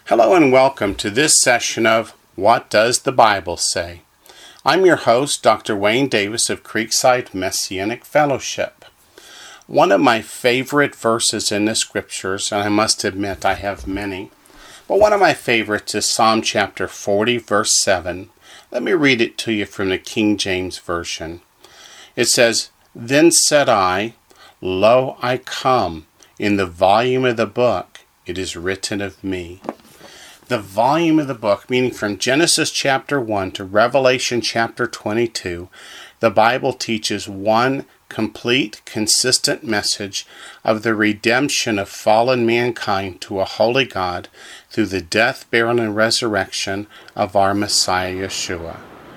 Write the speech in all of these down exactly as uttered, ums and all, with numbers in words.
Hello and welcome to this session of What Does the Bible Say? I'm your host, Doctor Wayne Davis of Creekside Messianic Fellowship. One of my favorite verses in the Scriptures, and I must admit I have many, but one of my favorites is Psalm chapter forty, verse seven. Let me read it to you from the King James Version. It says, "Then said I, Lo, I come, in the volume of the book it is written of me." The volume of the book, meaning from Genesis chapter one to Revelation chapter twenty-two, the Bible teaches one complete, consistent message of the redemption of fallen mankind to a holy God through the death, burial, and resurrection of our Messiah Yeshua.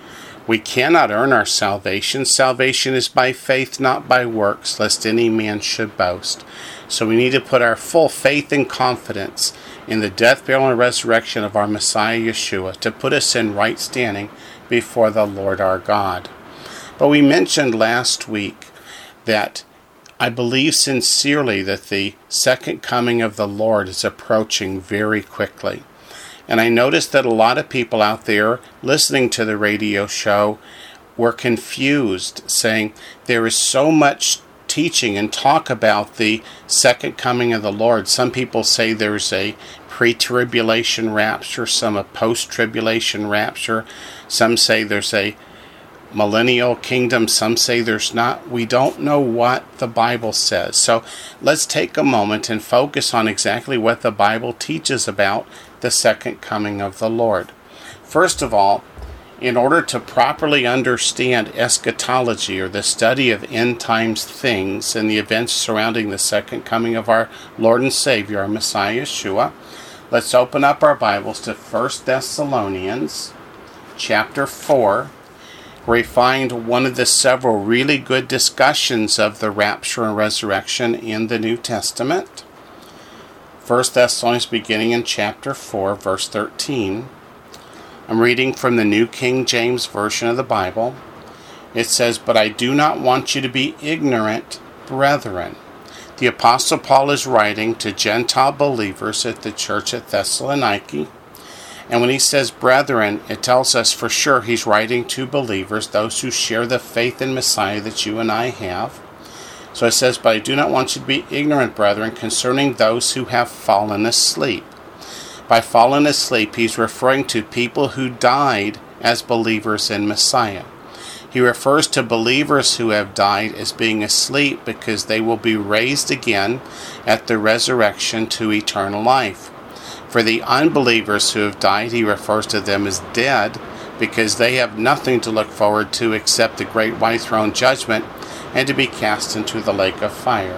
We cannot earn our salvation. Salvation is by faith, not by works, lest any man should boast. So we need to put our full faith and confidence in the death, burial, and resurrection of our Messiah Yeshua to put us in right standing before the Lord our God. But we mentioned last week that I believe sincerely that the second coming of the Lord is approaching very quickly. And I noticed that a lot of people out there listening to the radio show were confused, saying there is so much teaching and talk about the second coming of the Lord. Some people say there's a pre-tribulation rapture, some a post-tribulation rapture. Some say there's a millennial kingdom. Some say there's not. We don't know what the Bible says. So let's take a moment and focus on exactly what the Bible teaches about the second coming of the Lord. First of all, in order to properly understand eschatology, or the study of end times things and the events surrounding the second coming of our Lord and Savior, our Messiah Yeshua, let's open up our Bibles to First Thessalonians chapter four, where we find one of the several really good discussions of the rapture and resurrection in the New Testament. First Thessalonians, beginning in chapter four, verse thirteen. I'm reading from the New King James Version of the Bible. It says, "But I do not want you to be ignorant, brethren." The Apostle Paul is writing to Gentile believers at the church at Thessaloniki. And when he says brethren, it tells us for sure he's writing to believers, those who share the faith in Messiah that you and I have. So it says, "But I do not want you to be ignorant, brethren, concerning those who have fallen asleep." By fallen asleep, he's referring to people who died as believers in Messiah. He refers to believers who have died as being asleep because they will be raised again at the resurrection to eternal life. For the unbelievers who have died, he refers to them as dead because they have nothing to look forward to except the great white throne judgment and to be cast into the lake of fire.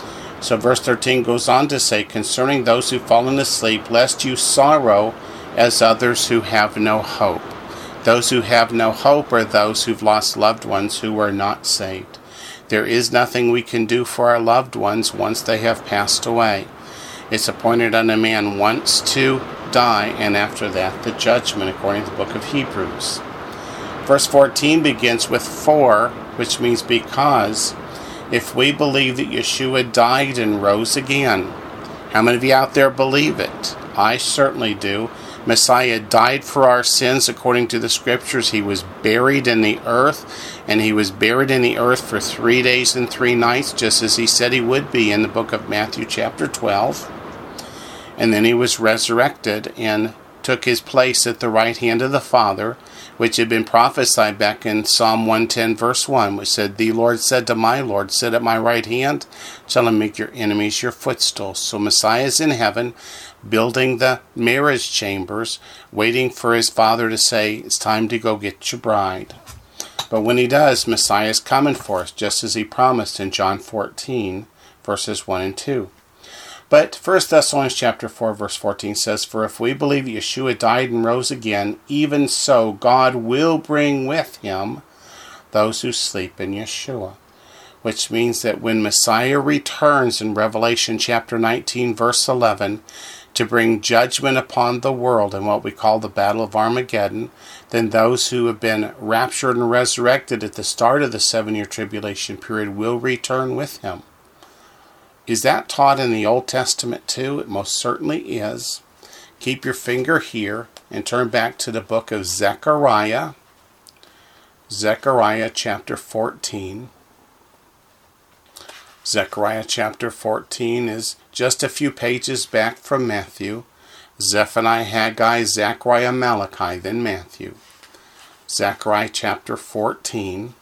So verse thirteen goes on to say, "Concerning those who've fallen asleep, lest you sorrow as others who have no hope." Those who have no hope are those who've lost loved ones who are not saved. There is nothing we can do for our loved ones once they have passed away. It's appointed unto man once to die, and after that the judgment, according to the book of Hebrews. Verse fourteen begins with "for," which means because. If we believe that Yeshua died and rose again, how many of you out there believe it? I certainly do. Messiah died for our sins according to the Scriptures. He was buried in the earth, and he was buried in the earth for three days and three nights, just as he said he would be in the book of Matthew chapter twelve. And then he was resurrected and took his place at the right hand of the Father, which had been prophesied back in Psalm one ten verse one, which said, "The Lord said to my Lord, sit at my right hand, till I make your enemies your footstool." So Messiah is in heaven, building the marriage chambers, waiting for his Father to say, "It's time to go get your bride." But when he does, Messiah is coming for us, just as he promised in John fourteen, verses one and two. But First Thessalonians chapter four, verse fourteen says, "For if we believe Yeshua died and rose again, even so God will bring with him those who sleep in Yeshua." Which means that when Messiah returns in Revelation chapter nineteen, verse eleven, to bring judgment upon the world in what we call the Battle of Armageddon, then those who have been raptured and resurrected at the start of the seven-year tribulation period will return with him. Is that taught in the Old Testament too? It most certainly is. keep your finger here and turn back to the book of Zechariah. Zechariah chapter fourteen. Zechariah chapter fourteen is just a few pages back from Matthew. Zephaniah, Haggai, Zechariah, Malachi, then Matthew. Zechariah chapter fourteen.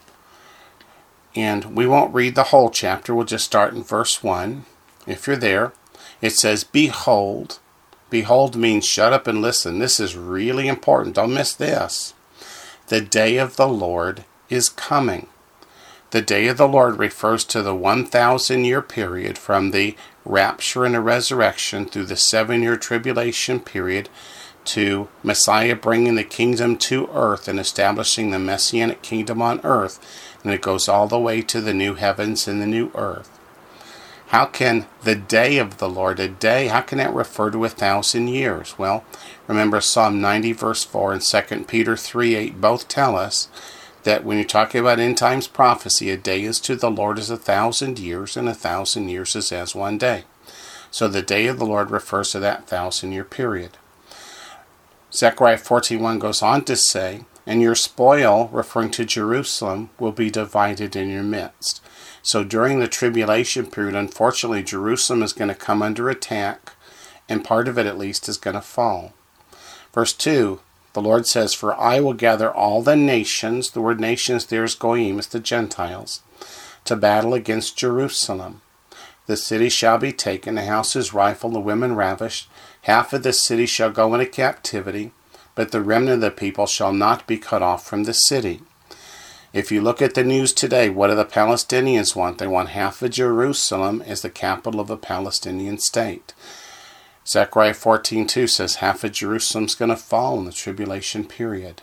And we won't read the whole chapter. We'll just start in verse one. If you're there, it says, Behold. Behold means shut up and listen. This is really important. Don't miss this. The day of the Lord is coming. The day of the Lord refers to the one thousand year period from the rapture and the resurrection through the seven-year tribulation period to Messiah bringing the kingdom to earth and establishing the Messianic kingdom on earth. And it goes all the way to the new heavens and the new earth. How can the day of the Lord, a day, how can that refer to a thousand years? Well, remember Psalm ninety verse four and Second Peter three eight both tell us that when you're talking about end times prophecy, a day is to the Lord as a thousand years, and a thousand years is as one day. So the day of the Lord refers to that thousand year period. Zechariah fourteen one goes on to say, And your spoil, referring to Jerusalem, will be divided in your midst. So during the tribulation period, unfortunately, Jerusalem is going to come under attack, and part of it at least is going to fall. Verse two, the Lord says, For I will gather all the nations, the word nations there is goyim, it's the Gentiles, to battle against Jerusalem. The city shall be taken, the houses rifled, the women ravished. Half of the city shall go into captivity, but the remnant of the people shall not be cut off from the city. If you look at the news today, what do the Palestinians want? They want half of Jerusalem as the capital of a Palestinian state. Zechariah fourteen two says half of Jerusalem's going to fall in the tribulation period.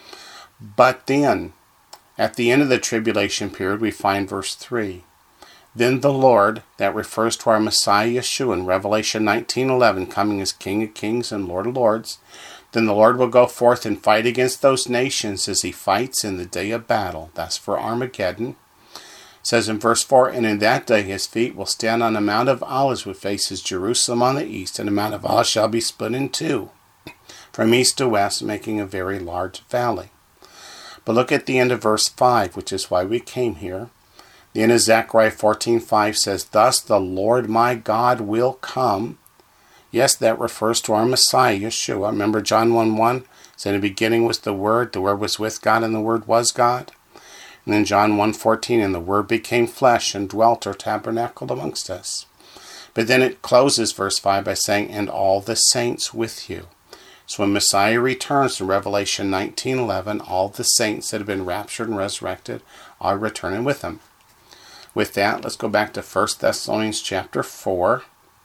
But then, at the end of the tribulation period, we find verse three. Then the Lord, that refers to our Messiah Yeshua in Revelation nineteen eleven, coming as King of Kings and Lord of Lords, then the Lord will go forth and fight against those nations as he fights in the day of battle. That's for Armageddon. It says in verse four, And in that day his feet will stand on the Mount of Olives, which faces Jerusalem on the east, and the Mount of Olives shall be split in two, from east to west, making a very large valley. But look at the end of verse five, which is why we came here. The end of Zechariah fourteen five says, Thus the Lord my God will come. Yes, that refers to our Messiah, Yeshua. Remember John one one? So in the beginning was the Word, the Word was with God, and the Word was God. And then John one fourteen, and the Word became flesh and dwelt or tabernacled amongst us. But then it closes verse five by saying, And all the saints with you. So when Messiah returns in Revelation nineteen eleven, all the saints that have been raptured and resurrected are returning with him. With that, let's go back to First Thessalonians chapter four.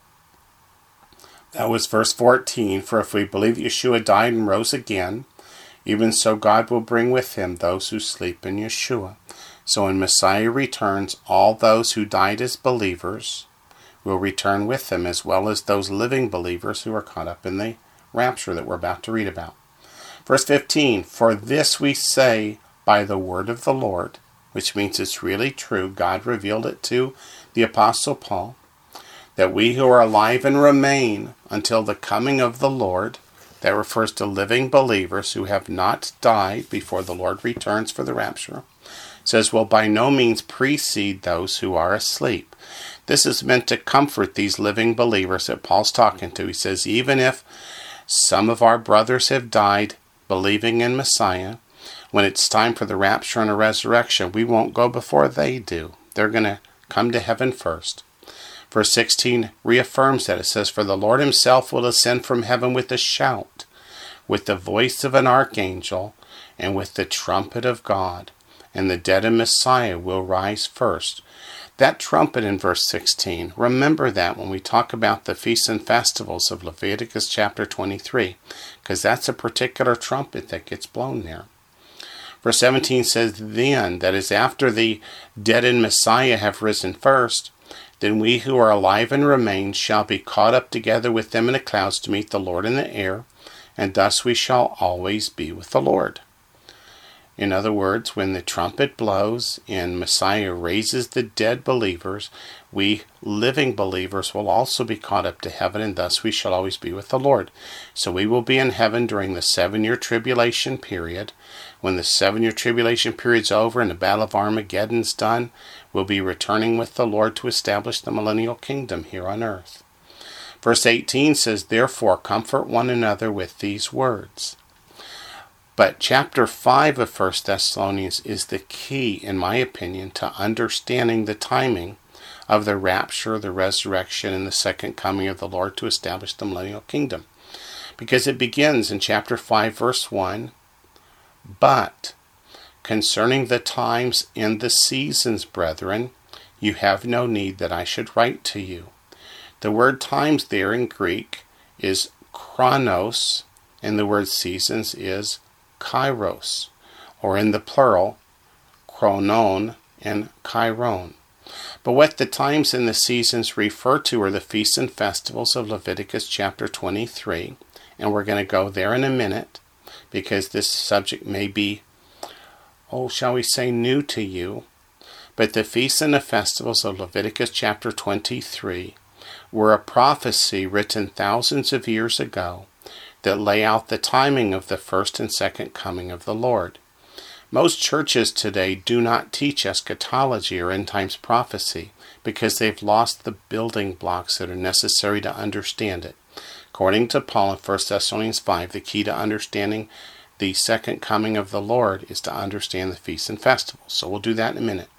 That was verse fourteen. For if we believe Yeshua died and rose again, even so God will bring with him those who sleep in Yeshua. So when Messiah returns, all those who died as believers will return with him, as well as those living believers who are caught up in the rapture that we're about to read about. Verse fifteen, For this we say by the word of the Lord, which means it's really true. God revealed it to the Apostle Paul, that we who are alive and remain until the coming of the Lord, that refers to living believers who have not died before the Lord returns for the rapture, says, will by no means precede those who are asleep. This is meant to comfort these living believers that Paul's talking to. He says, even if some of our brothers have died believing in Messiah, when it's time for the rapture and the resurrection, we won't go before they do. They're going to come to heaven first. Verse sixteen reaffirms that. It says, For the Lord himself will ascend from heaven with a shout, with the voice of an archangel, and with the trumpet of God, and the dead in Messiah will rise first. That trumpet in verse sixteen, remember that when we talk about the feasts and festivals of Leviticus chapter twenty-three, because that's a particular trumpet that gets blown there. Verse seventeen says, Then, that is after the dead in Messiah have risen first, then we who are alive and remain shall be caught up together with them in the clouds to meet the Lord in the air, and thus we shall always be with the Lord. In other words, when the trumpet blows and Messiah raises the dead believers, we living believers will also be caught up to heaven, and thus we shall always be with the Lord. So we will be in heaven during the seven-year tribulation period. When the seven-year tribulation period's over and the Battle of Armageddon's done, we'll be returning with the Lord to establish the millennial kingdom here on earth. Verse eighteen says, "Therefore comfort one another with these words." But chapter five of First Thessalonians is the key, in my opinion, to understanding the timing of the rapture, the resurrection, and the second coming of the Lord to establish the millennial kingdom. Because it begins in chapter five, verse one, "But concerning the times and the seasons, brethren, you have no need that I should write to you." The word times there in Greek is chronos, and the word seasons is kairos, or in the plural, chronon and chiron. But what the times and the seasons refer to are the feasts and festivals of Leviticus chapter twenty-three, and we're going to go there in a minute, because this subject may be, oh, shall we say, new to you. But the feasts and the festivals of Leviticus chapter twenty-three were a prophecy written thousands of years ago that lay out the timing of the first and second coming of the Lord. Most churches today do not teach eschatology or end times prophecy because they've lost the building blocks that are necessary to understand it. According to Paul in First Thessalonians five, the key to understanding the second coming of the Lord is to understand the feasts and festivals. So we'll do that in a minute.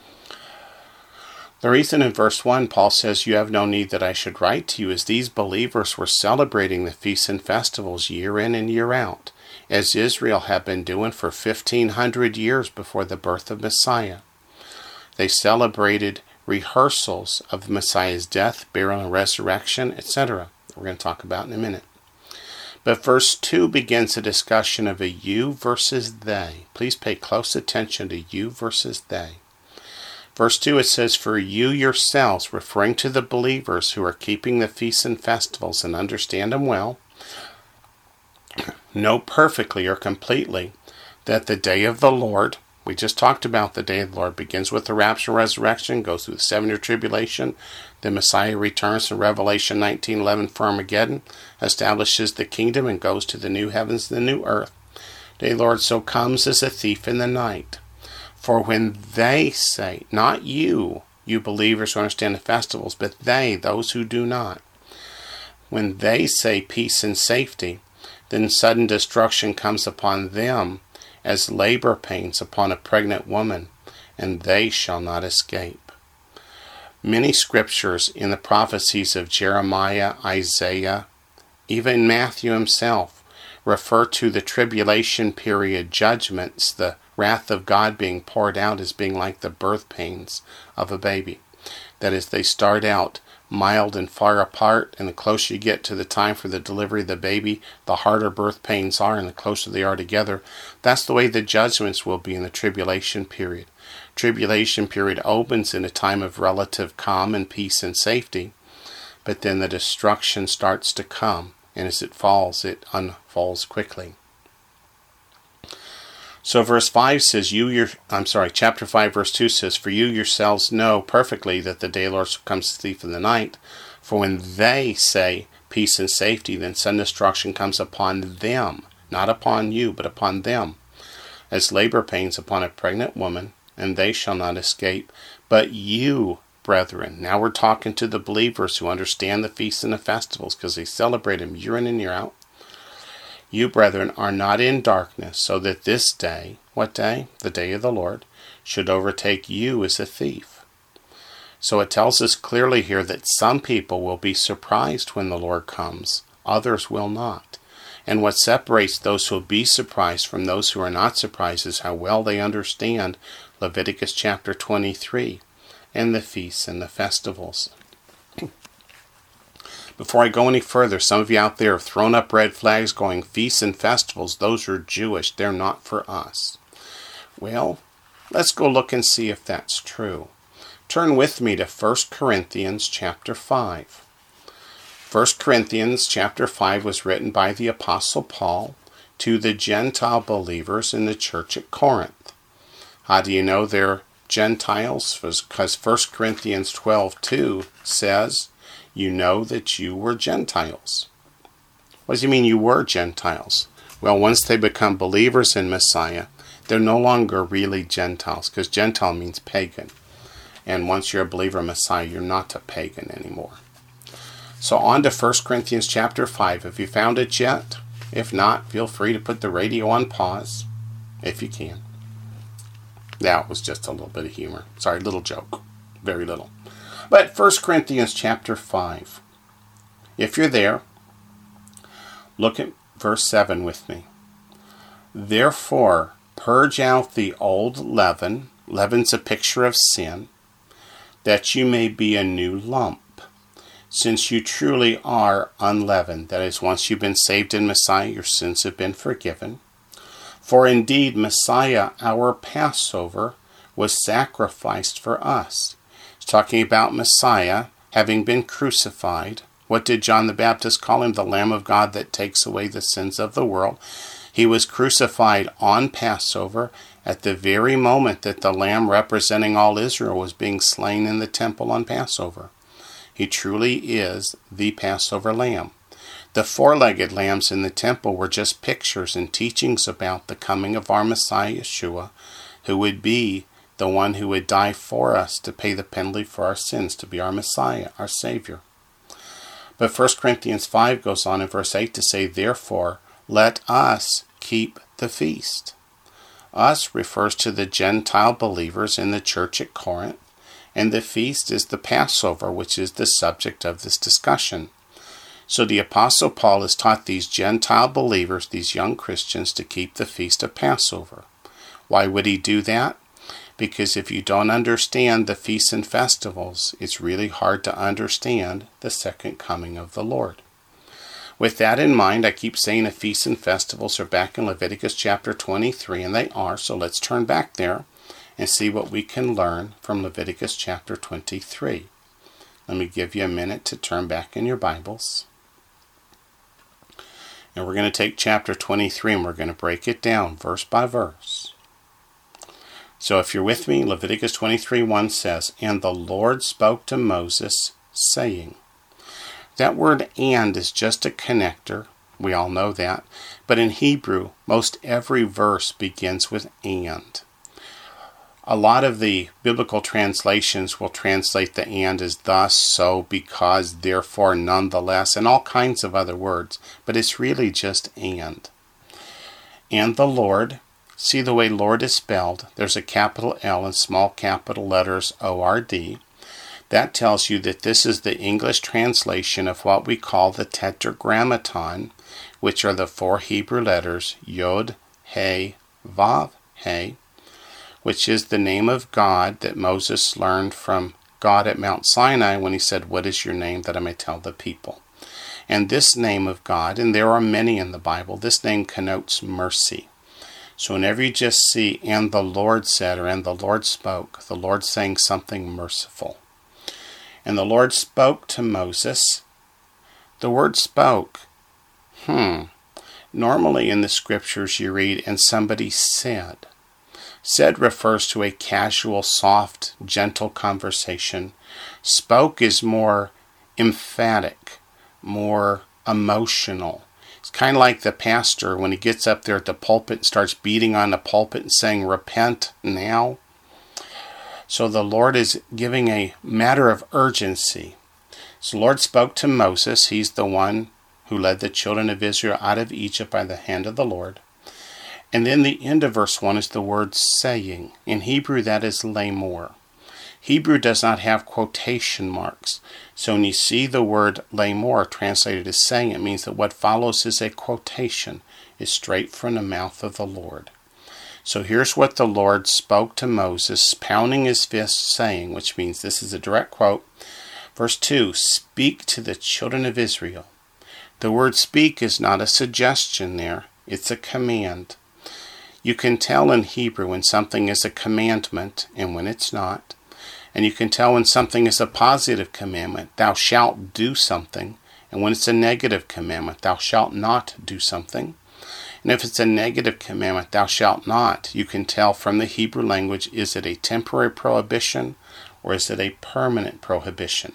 The reason in verse one Paul says, "You have no need that I should write to you," is these believers were celebrating the feasts and festivals year in and year out, as Israel had been doing for fifteen hundred years before the birth of Messiah. They celebrated rehearsals of Messiah's death, burial, and resurrection, et cetera. We're going to talk about in a minute. But verse two begins a discussion of a you versus they. Please pay close attention to you versus they. Verse two, it says, "For you yourselves," referring to the believers who are keeping the feasts and festivals and understand them well, "know perfectly or completely that the day of the Lord," we just talked about the day of the Lord, begins with the rapture and resurrection, goes through the seven-year tribulation, then Messiah returns in Revelation nineteen eleven for Armageddon, establishes the kingdom, and goes to the new heavens and the new earth. The day of the Lord so comes as a thief in the night. "For when they say," not you, you believers who understand the festivals, but they, those who do not, "when they say peace and safety, then sudden destruction comes upon them as labor pains upon a pregnant woman, and they shall not escape." Many scriptures in the prophecies of Jeremiah, Isaiah, even Matthew himself, refer to the tribulation period judgments, the wrath of God being poured out, as being like the birth pains of a baby. That is, they start out mild and far apart, and the closer you get to the time for the delivery of the baby, the harder birth pains are, and the closer they are together. That's the way the judgments will be in the tribulation period. Tribulation period opens in a time of relative calm and peace and safety, but then the destruction starts to come, and as it falls, it unfolds quickly. So verse five says, "You your I'm sorry, chapter five, verse two says, "For you yourselves know perfectly that the day of the Lord comes as a thief in the night. For when they say peace and safety, then sudden destruction comes upon them," not upon you, but upon them, "as labor pains upon a pregnant woman, and they shall not escape. But you, brethren," now we're talking to the believers who understand the feasts and the festivals because they celebrate them year in and year out. "You, brethren, are not in darkness, so that this day," what day? The day of the Lord, "should overtake you as a thief." So it tells us clearly here that some people will be surprised when the Lord comes, others will not. And what separates those who will be surprised from those who are not surprised is how well they understand Leviticus chapter twenty-three and the feasts and the festivals. Before I go any further, some of you out there have thrown up red flags going, "Feasts and festivals, those are Jewish, they're not for us." Well, let's go look and see if that's true. Turn with me to First Corinthians chapter five. First Corinthians chapter five was written by the Apostle Paul to the Gentile believers in the church at Corinth. How do you know they're Gentiles? Because First Corinthians twelve two says, you know that you were Gentiles. What does he mean you were Gentiles? Well, once they become believers in Messiah, they're no longer really Gentiles, because Gentile means pagan. And once you're a believer in Messiah, you're not a pagan anymore. So on to First Corinthians chapter five. Have you found it yet? If not, feel free to put the radio on pause, if you can. That was just a little bit of humor. Sorry, little joke. Very little. But First Corinthians chapter five. If you're there, look at verse seven with me. Therefore, purge out the old leaven. Leaven's a picture of sin. That you may be a new lump, since you truly are unleavened. That is, once you've been saved in Messiah, your sins have been forgiven. For indeed, Messiah, our Passover, was sacrificed for us. It's talking about Messiah having been crucified. What did John the Baptist call him? The Lamb of God that takes away the sins of the world. He was crucified on Passover at the very moment that the Lamb representing all Israel was being slain in the temple on Passover. He truly is the Passover Lamb. The four-legged lambs in the temple were just pictures and teachings about the coming of our Messiah Yeshua, who would be the one who would die for us to pay the penalty for our sins, to be our Messiah, our Savior. But First Corinthians five goes on in verse eight to say, therefore, let us keep the feast. Us refers to the Gentile believers in the church at Corinth, and the feast is the Passover, which is the subject of this discussion. So the Apostle Paul has taught these Gentile believers, these young Christians, to keep the feast of Passover. Why would he do that? Because if you don't understand the feasts and festivals, it's really hard to understand the second coming of the Lord. With that in mind, I keep saying the feasts and festivals are back in Leviticus chapter twenty-three, and they are, so let's turn back there and see what we can learn from Leviticus chapter twenty-three. Let me give you a minute to turn back in your Bibles. And we're going to take chapter twenty-three and we're going to break it down verse by verse. So if you're with me, Leviticus twenty-three one says, and the Lord spoke to Moses, saying. That word and is just a connector. We all know that. But in Hebrew, most every verse begins with and. A lot of the biblical translations will translate the and as thus, so, because, therefore, nonetheless, and all kinds of other words. But it's really just and. And the Lord, see the way Lord is spelled. There's a capital L and small capital letters O R D. That tells you that this is the English translation of what we call the Tetragrammaton, which are the four Hebrew letters Yod, He, Vav, He, which is the name of God that Moses learned from God at Mount Sinai when he said, what is your name that I may tell the people? And this name of God, and there are many in the Bible, this name connotes mercy. So whenever you just see, and the Lord said, or and the Lord spoke, the Lord's saying something merciful. And the Lord spoke to Moses. The word spoke. Hmm. Normally in the scriptures you read, and somebody said. Said refers to a casual, soft, gentle conversation. Spoke is more emphatic, more emotional. It's kind of like the pastor when he gets up there at the pulpit and starts beating on the pulpit and saying, repent now. So the Lord is giving a matter of urgency. So the Lord spoke to Moses. He's the one who led the children of Israel out of Egypt by the hand of the Lord. And then the end of verse one is the word saying. In Hebrew, that is lamor. Hebrew does not have quotation marks. So when you see the word lamor translated as saying, it means that what follows is a quotation. It's straight from the mouth of the Lord. So here's what the Lord spoke to Moses, pounding his fist, saying, which means this is a direct quote. Verse two, speak to the children of Israel. The word speak is not a suggestion there. It's a command. You can tell in Hebrew when something is a commandment and when it's not. And you can tell when something is a positive commandment, thou shalt do something. And when it's a negative commandment, thou shalt not do something. And if it's a negative commandment, thou shalt not, you can tell from the Hebrew language, is it a temporary prohibition or is it a permanent prohibition?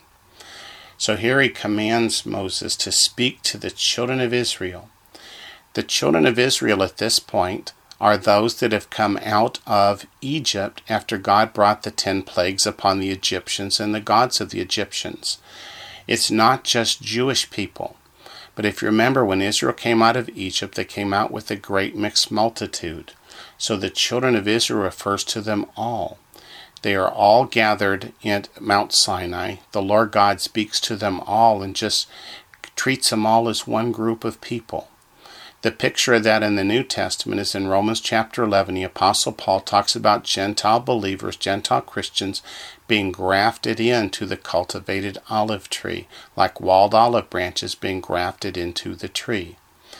So here he commands Moses to speak to the children of Israel. The children of Israel at this point are those that have come out of Egypt after God brought the ten plagues upon the Egyptians and the gods of the Egyptians. It's not just Jewish people. But if you remember, when Israel came out of Egypt, they came out with a great mixed multitude. So the children of Israel refers to them all. They are all gathered at Mount Sinai. The Lord God speaks to them all and just treats them all as one group of people. The picture of that in the New Testament is in Romans chapter eleven. The Apostle Paul talks about Gentile believers, Gentile Christians, being grafted into the cultivated olive tree, like walled olive branches being grafted into the tree.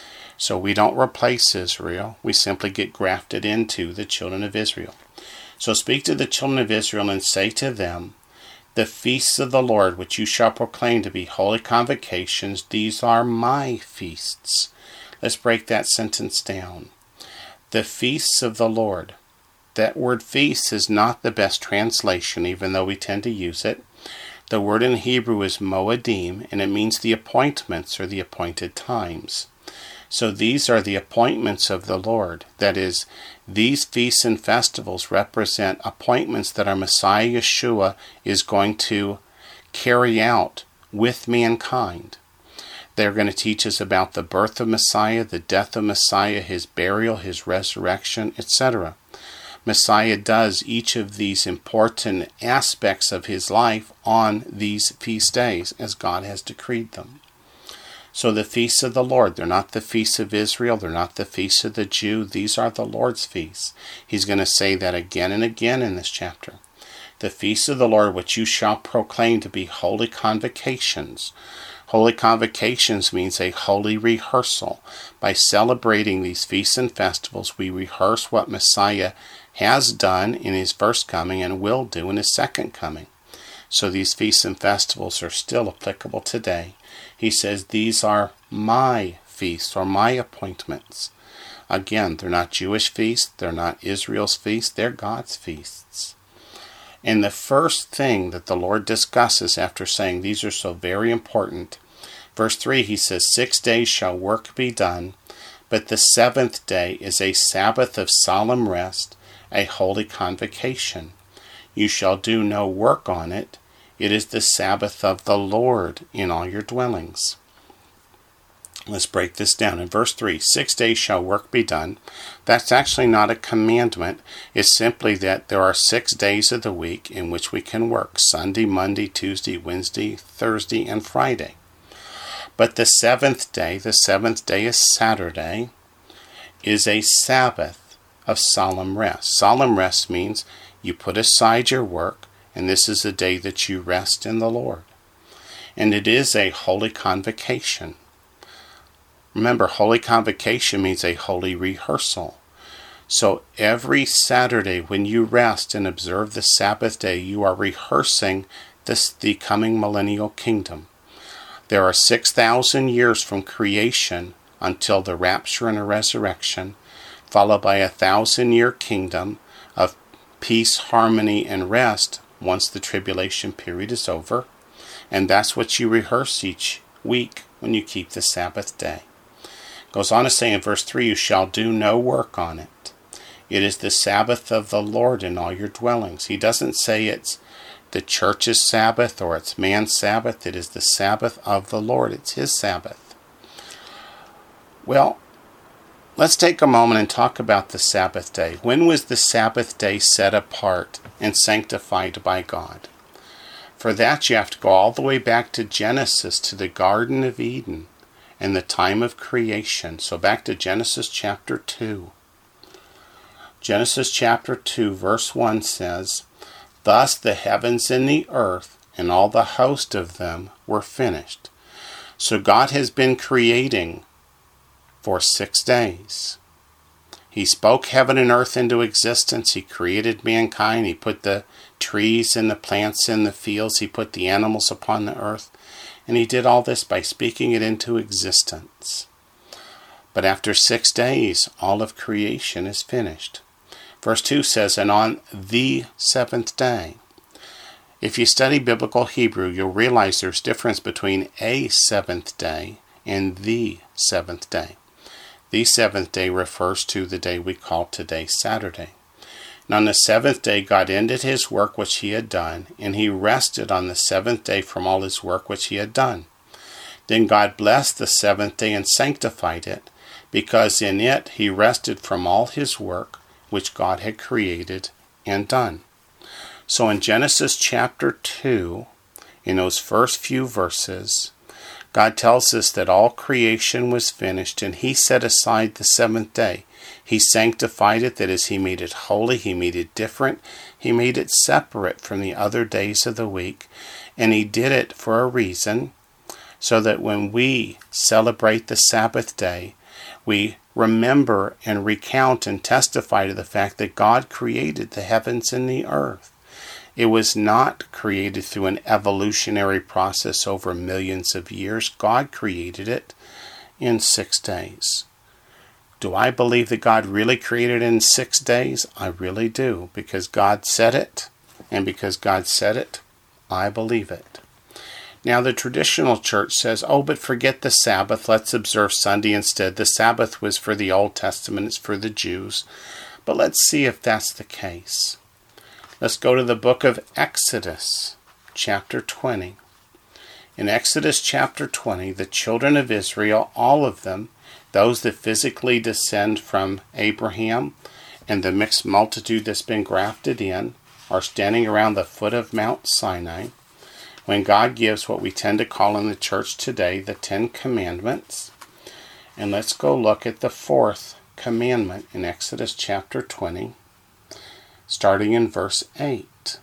So we don't replace Israel. We simply get grafted into the children of Israel. So speak to the children of Israel and say to them, the feasts of the Lord, which you shall proclaim to be holy convocations, these are my feasts. Let's break that sentence down. The feasts of the Lord. That word feast is not the best translation, even though we tend to use it. The word in Hebrew is moedim, and it means the appointments or the appointed times. So these are the appointments of the Lord. That is, these feasts and festivals represent appointments that our Messiah Yeshua is going to carry out with mankind. They're going to teach us about the birth of Messiah, the death of Messiah, his burial, his resurrection, et cetera. Messiah does each of these important aspects of his life on these feast days as God has decreed them. So the feasts of the Lord, they're not the feasts of Israel, they're not the feasts of the Jew, these are the Lord's feasts. He's going to say that again and again in this chapter. The feasts of the Lord, which you shall proclaim to be holy convocations. Holy convocations means a holy rehearsal. By celebrating these feasts and festivals, we rehearse what Messiah has done in his first coming and will do in his second coming. So these feasts and festivals are still applicable today. He says these are my feasts or my appointments. Again, they're not Jewish feasts, they're not Israel's feasts, they're God's feasts. And the first thing that the Lord discusses after saying these are so very important, verse three, he says, six days shall work be done, but the seventh day is a Sabbath of solemn rest, a holy convocation. You shall do no work on it. It is the Sabbath of the Lord in all your dwellings. Let's break this down. In verse three, six days shall work be done. That's actually not a commandment. It's simply that there are six days of the week in which we can work. Sunday, Monday, Tuesday, Wednesday, Thursday, and Friday. But the seventh day, the seventh day is Saturday, is a Sabbath of solemn rest. Solemn rest means you put aside your work, and this is the day that you rest in the Lord. And it is a holy convocation. Remember, holy convocation means a holy rehearsal. So every Saturday when you rest and observe the Sabbath day, you are rehearsing this, the coming millennial kingdom. There are six thousand years from creation until the rapture and the resurrection, followed by a thousand-year kingdom of peace, harmony, and rest once the tribulation period is over. And that's what you rehearse each week when you keep the Sabbath day. Goes on to say in verse three, you shall do no work on it. It is the Sabbath of the Lord in all your dwellings. He doesn't say it's the church's Sabbath or it's man's Sabbath. It is the Sabbath of the Lord. It's his Sabbath. Well, let's take a moment and talk about the Sabbath day. When was the Sabbath day set apart and sanctified by God? For that you have to go all the way back to Genesis, to the Garden of Eden and the time of creation. So back to Genesis chapter two. Genesis chapter two verse one says, thus the heavens and the earth and all the host of them were finished. So God has been creating for six days. He spoke heaven and earth into existence. He created mankind. He put the trees and the plants in the fields. He put the animals upon the earth. And he did all this by speaking it into existence. But after six days, all of creation is finished. Verse two says, and on the seventh day. If you study biblical Hebrew, you'll realize there's difference between a seventh day and the seventh day. The seventh day refers to the day we call today Saturday. And on the seventh day, God ended his work which he had done, and he rested on the seventh day from all his work which he had done. Then God blessed the seventh day and sanctified it, because in it he rested from all his work which God had created and done. So in Genesis chapter two, in those first few verses, God tells us that all creation was finished, and he set aside the seventh day. He sanctified it, that is, he made it holy, he made it different, he made it separate from the other days of the week, and he did it for a reason, so that when we celebrate the Sabbath day, we remember and recount and testify to the fact that God created the heavens and the earth. It was not created through an evolutionary process over millions of years. God created it in six days. Do I believe that God really created it in six days? I really do, because God said it, and because God said it, I believe it. Now the traditional church says, oh, but forget the Sabbath, let's observe Sunday instead. The Sabbath was for the Old Testament, it's for the Jews. But let's see if that's the case. Let's go to the book of Exodus, chapter twenty. In Exodus chapter twenty, the children of Israel, all of them, those that physically descend from Abraham and the mixed multitude that's been grafted in, are standing around the foot of Mount Sinai, when God gives what we tend to call in the church today the Ten Commandments. And let's go look at the fourth commandment in Exodus chapter twenty. Starting in verse eight.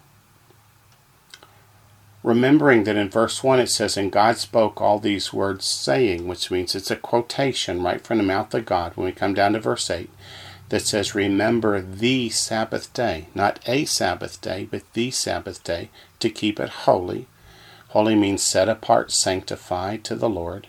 Remembering that in verse one it says, and God spoke all these words saying, which means it's a quotation right from the mouth of God when we come down to verse eight, that says, remember the Sabbath day, not a Sabbath day, but the Sabbath day, to keep it holy. Holy means set apart, sanctified to the Lord.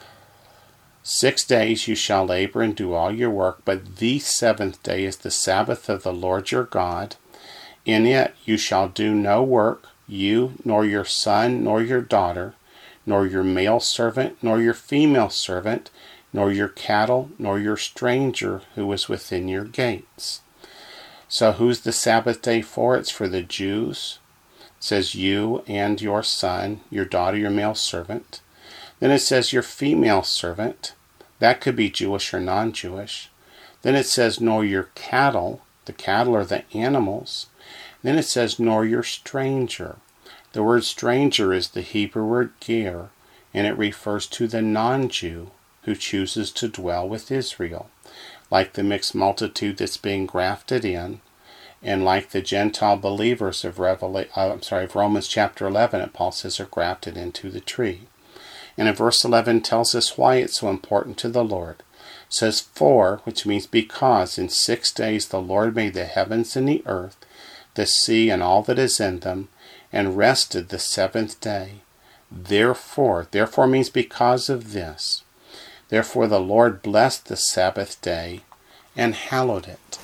Six days you shall labor and do all your work, but the seventh day is the Sabbath of the Lord your God. In it you shall do no work, you, nor your son, nor your daughter, nor your male servant, nor your female servant, nor your cattle, nor your stranger who is within your gates. So who's the Sabbath day for? It's for the Jews. It says you and your son, your daughter, your male servant. Then it says your female servant. That could be Jewish or non-Jewish. Then it says, nor your cattle. The cattle are the animals. Then it says, nor your stranger. The word stranger is the Hebrew word ger, and it refers to the non-Jew who chooses to dwell with Israel, like the mixed multitude that's being grafted in, and like the Gentile believers of Revela- uh, I'm sorry, of Romans chapter eleven, it Paul says are grafted into the tree. And in verse eleven tells us why it's so important to the Lord. It says, for, which means because, in six days the Lord made the heavens and the earth, the sea and all that is in them, and rested the seventh day. Therefore, therefore means because of this. Therefore the Lord blessed the Sabbath day and hallowed it.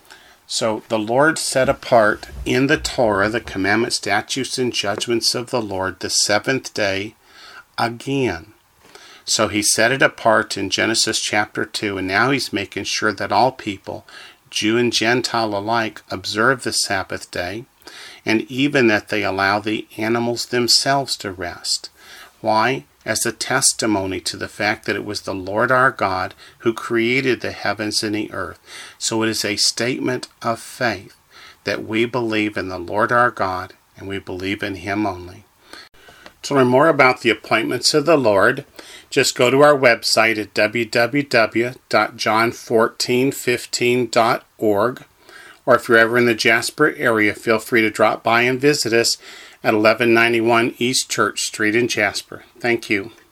So the Lord set apart in the Torah, the commandments, statutes, and judgments of the Lord, the seventh day again. So he set it apart in Genesis chapter two, and now he's making sure that all people, Jew and Gentile alike, observe the Sabbath day, and even that they allow the animals themselves to rest. Why? As a testimony to the fact that it was the Lord our God who created the heavens and the earth. So it is a statement of faith that we believe in the Lord our God, and we believe in Him only. To learn more about the appointments of the Lord, just go to our website at w w w dot john fourteen fifteen dot org, or if you're ever in the Jasper area, feel free to drop by and visit us at eleven ninety-one East Church Street in Jasper. Thank you.